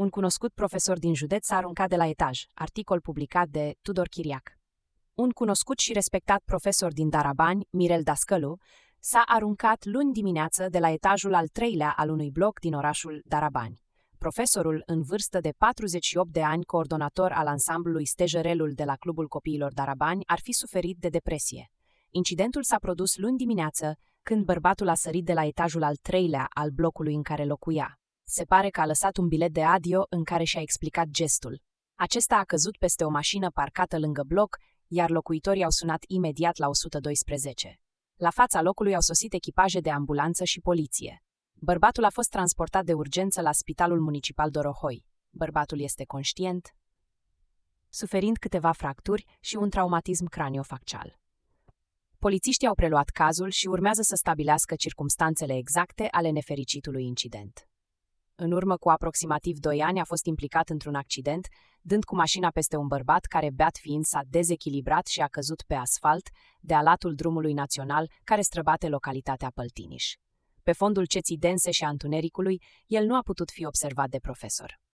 Un cunoscut profesor din județ s-a aruncat de la etaj, articol publicat de Tudor Chiriac. Un cunoscut și respectat profesor din Darabani, Mirel Dascălu, s-a aruncat luni dimineață de la etajul al 3-lea al unui bloc din orașul Darabani. Profesorul, în vârstă de 48 de ani, coordonator al ansamblului Stejărelul de la Clubul Copiilor Darabani, ar fi suferit de depresie. Incidentul s-a produs luni dimineață, când bărbatul a sărit de la etajul al 3-lea al blocului în care locuia. Se pare că a lăsat un bilet de adio în care și-a explicat gestul. Acesta a căzut peste o mașină parcată lângă bloc, iar locuitorii au sunat imediat la 112. La fața locului au sosit echipaje de ambulanță și poliție. Bărbatul a fost transportat de urgență la Spitalul Municipal Dorohoi. Bărbatul este conștient, suferind câteva fracturi și un traumatism craniofacial. Polițiștii au preluat cazul și urmează să stabilească circumstanțele exacte ale nefericitului incident. În urmă cu aproximativ 2 ani a fost implicat într-un accident, dând cu mașina peste un bărbat care, beat fiind, s-a dezechilibrat și a căzut pe asfalt de-a latul drumului național care străbate localitatea Păltiniș. Pe fondul ceții dense și a întunericului, el nu a putut fi observat de profesor.